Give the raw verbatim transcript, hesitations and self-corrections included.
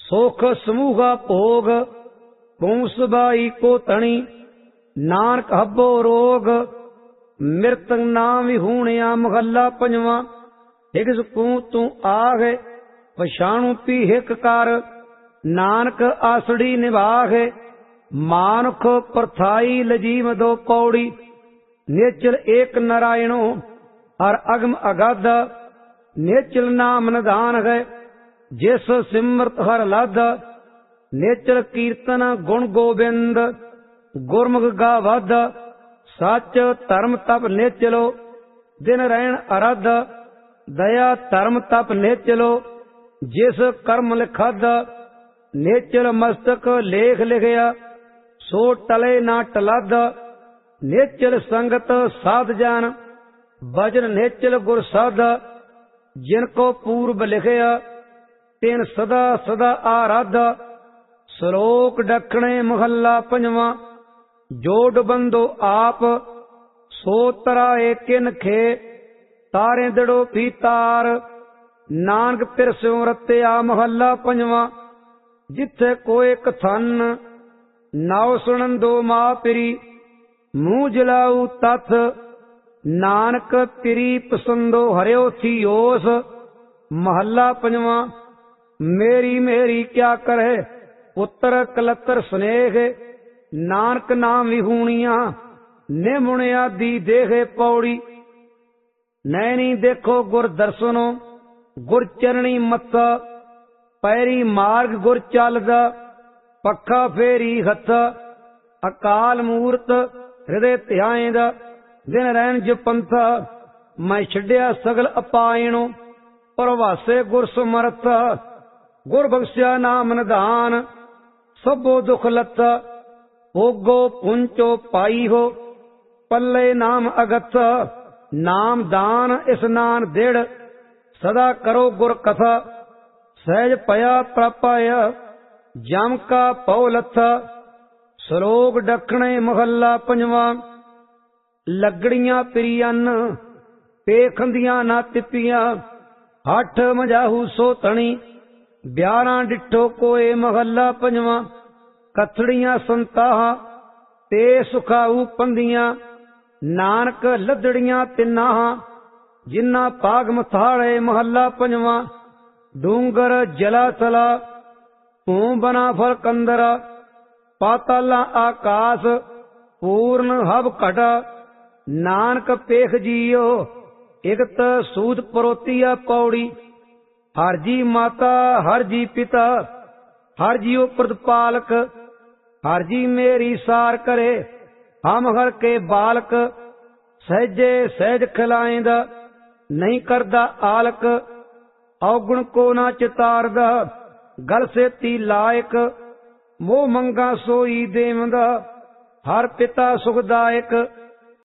सुख समूहा भोग पूस बाई को तणी नानक हब्बो रोग मृतक नाम विहूणिया महला पंजवा हिग सकू तू आग पछाणु पी हिक कर नानक आसड़ी निभाग मानुख परथाई लजीम दो पौड़ी नेचल एक नारायणो हर अगम अगाध नेचल नाम निधान है जिस सिमरत हर लद नेचल कीर्तन गुण गोबिंद गुरमुख गावद सच धर्म तप नेचलो दिन रहन अरद दया धर्म तप नेचलो जिस कर्म लिखद नेचल मस्तक लेख लिखया सो टले ना टलद नेचल संगत साध जान भजन नेचल गुर साध जिनको पूर्व लिखया तिन सदा सदा आराध श्लोक डखणे महला पंजवा जोड़ बंदो आप सो तराए किन खे तारे दड़ो पीतार नानक पिर स्यों रत्या महला पंजवा जिथे कोई कथन नाव सुनन दो मां पिरी मुंह जलाऊ तथ नानक पिरी पसंदो हरियो थी ओस महला पंजवा मेरी मेरी क्या करे पुत्र कलतर स्नेह नानक नाम विहूणिया निमुणिया दी देखे पौड़ी नैनी देखो गुर दर्शनो गुर चरणी मत्था पैरी मार्ग गुर चलदा पक्खा फेरी हथ अकाल मूरत हृदय ध्याएंदा दिन रहन जपंथा मैं छड्या सगल अपायणो प्रवासे गुर समर्थ गुर बख्शिया नाम निधान सबो दुख लथ भोगो पुंचो पाई हो पल्ले नाम अगथ नाम दान स्नान दिड़ सदा करो गुर कथा सहज पया प्रपाय जम का पौलथ श्लोक डखणे महला पंजवा लगड़ियां पिरियन पेखंदियां ना तिपियां हठ मजाहू सो तणी ब्यारा डिठो कोए महला पंजवा कथड़ियां संताह ते सुखाऊ पंदियां नानक लदड़ियां तिनाह जिन्ना पाग मथाड़े महला पंजवा डूंगर जला तला तू बना फल कंदरा पाताला आकाश पूर्ण हब घटा नानक पेख जियो इकत सूद परोतिया पौड़ी हर जी माता हर जी पिता हर जीओ प्रतिपालक हर जी मेरी सार करे हम हर के बालक सहजे सहज खिलाएंदा नहीं करदा आलक औगुण को ना चितारदा गल सेती लायक मोह मंगा सोई देवंदा हर पिता सुखदायक